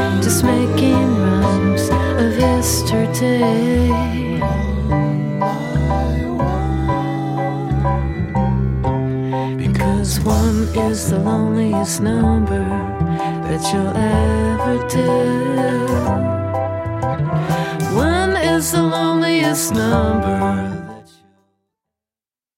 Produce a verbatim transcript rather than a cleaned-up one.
just making rhymes of yesterday. Because one is the loneliest number that you'll ever do. One is the loneliest number